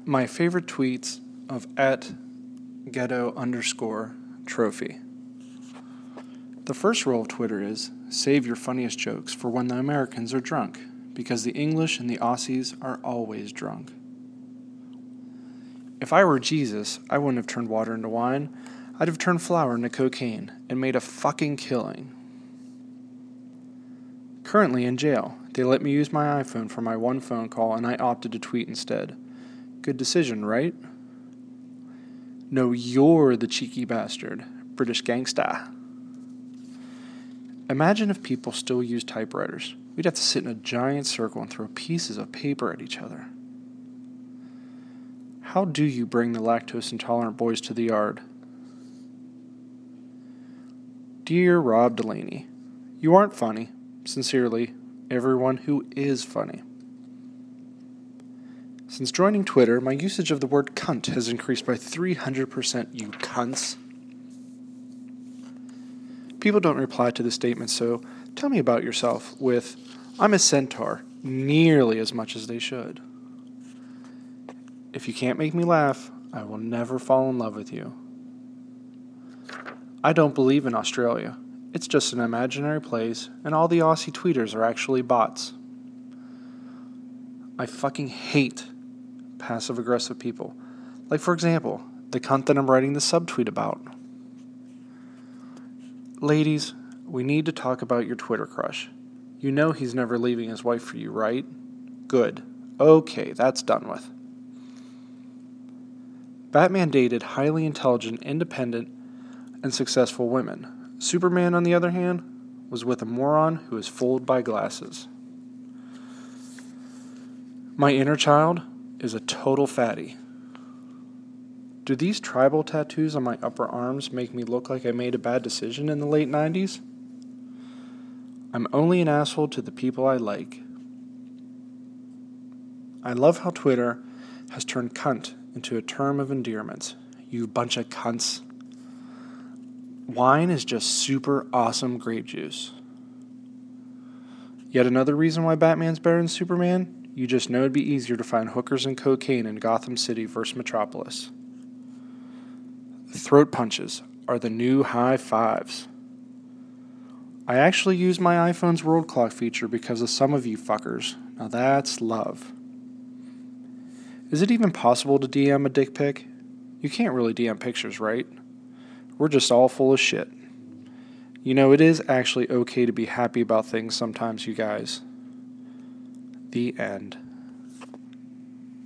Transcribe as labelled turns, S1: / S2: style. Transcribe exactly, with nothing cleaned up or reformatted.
S1: My favorite tweets of at ghetto underscore trophy. The first rule of Twitter is save your funniest jokes for when the Americans are drunk, because the English and the Aussies are always drunk. If I were Jesus, I wouldn't have turned water into wine. I'd have turned flour into cocaine and made a fucking killing. Currently in jail, they let me use my iPhone for my one phone call and I opted to tweet instead. Good decision, right? No, you're the cheeky bastard, British gangsta. Imagine if people still used typewriters. We'd have to sit in a giant circle and throw pieces of paper at each other. How do you bring the lactose intolerant boys to the yard? Dear Rob Delaney, you aren't funny. Sincerely, everyone who is funny. Since joining Twitter, my usage of the word cunt has increased by three hundred percent, you cunts. People don't reply to the statement, so tell me about yourself with, I'm a centaur, nearly as much as they should. If you can't make me laugh, I will never fall in love with you. I don't believe in Australia. It's just an imaginary place, and all the Aussie tweeters are actually bots. I fucking hate passive-aggressive people. Like, for example, the cunt that I'm writing the subtweet about. Ladies, we need to talk about your Twitter crush. You know he's never leaving his wife for you, right? Good. Okay, that's done with. Batman dated highly intelligent, independent, and successful women. Superman, on the other hand, was with a moron who is fooled by glasses. My inner child is a total fatty. Do these tribal tattoos on my upper arms make me look like I made a bad decision in the late nineties? I'm only an asshole to the people I like. I love how Twitter has turned cunt into a term of endearment. You bunch of cunts. Wine is just super awesome grape juice. Yet another reason why Batman's better than Superman? You just know it'd be easier to find hookers and cocaine in Gotham City versus Metropolis. Throat punches are the new high fives. I actually use my iPhone's world clock feature because of some of you fuckers. Now that's love. Is it even possible to D M a dick pic? You can't really D M pictures, right? We're just all full of shit. You know, it is actually okay to be happy about things sometimes, you guys. The end.